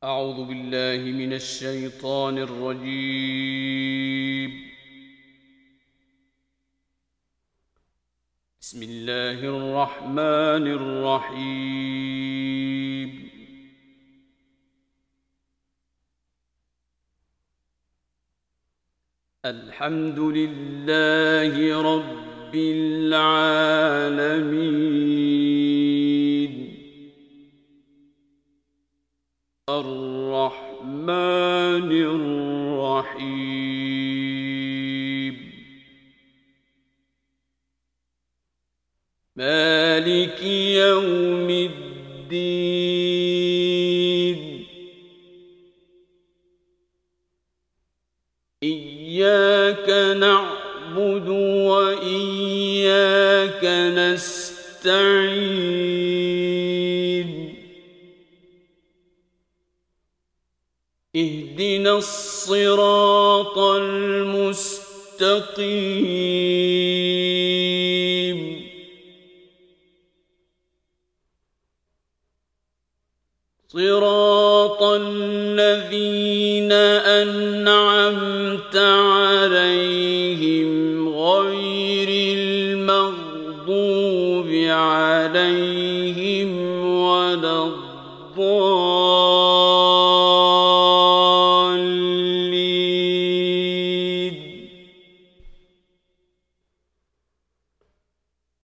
أعوذ بالله من الشيطان الرجيم. بسم الله الرحمن الرحيم. الحمد لله رب العالمين الرحمن الرحيم مالك يوم الدين إياك نعبد وإياك نستعين اهدنا الصراط المستقيم صراط الذين أنعمت عليهم غير المغضوب عليهم ولا الضالين